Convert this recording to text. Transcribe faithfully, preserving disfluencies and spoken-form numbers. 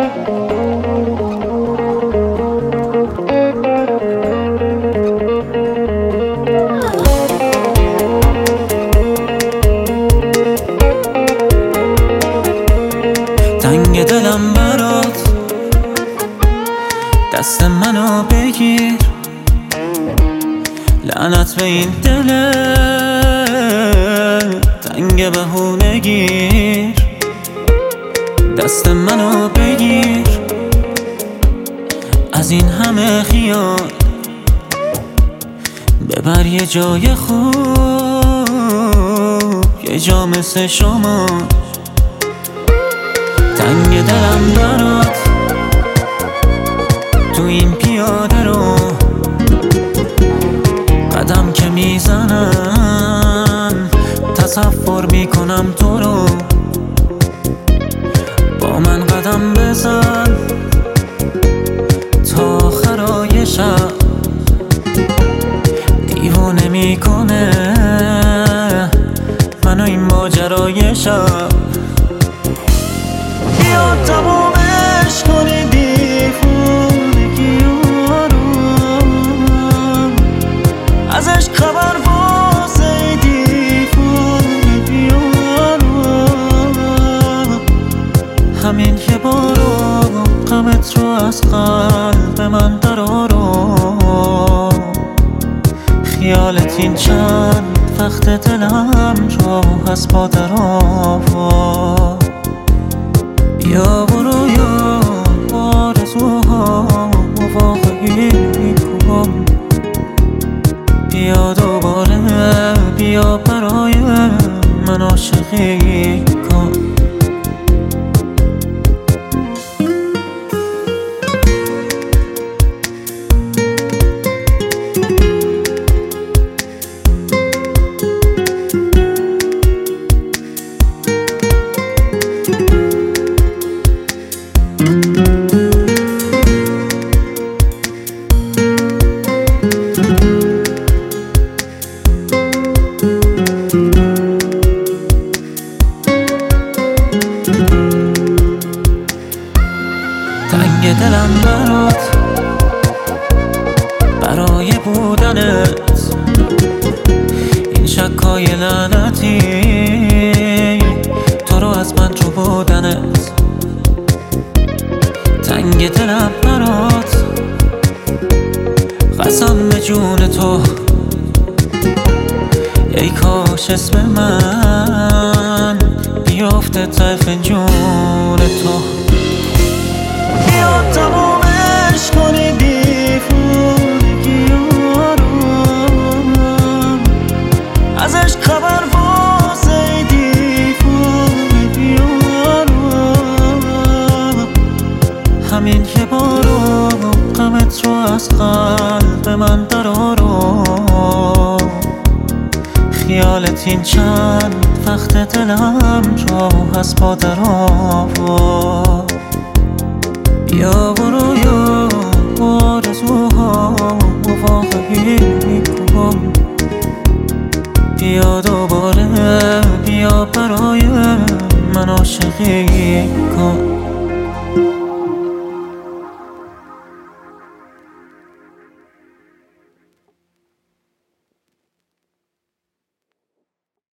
تنگ دلم برات، دست منو بگیر، لعنت به این دل تنگ بهونگیر. دست منو بگیر، از این همه خیال ببر یه جای خوب، یه جا مثل شما. تنگ دلم برات، تو این پیاده رو قدم که میزنم تصور میکنم تو رو. با من قدم بزن تا آخرای شب، دیوانه میکنه منو این ماجرای شب. بیا تمومش کنی دیوونگی رو، ازش خبر واسه دیوونگی رو. همین یه بارو غمت رو از قلب من درارو، خیالت این چند وقت دلم رو از پا درآورد. بیا برو یا آرزوها واقعی کن، بیا دوباره، بیا برای من عاشقی کن. تنگ دلم برات، برای بودنت این شکای لعنتی، تو رو از من جو بودنت. تنگ دلم برات، قسم به جون تو، ای کاش اسم من بیافته ته فنجون تو. بیا تمومش کنی دیوونگی رو، ازش خبر واسه دیوونگی رو. همین یه بارو غمت رو از قلب من درارو، خیالت این چند وقت دلم رو از پا درآورد. بیا برو یا آرزوها واقعی کن، بیا دوباره، بیا برای من عاشقی کن.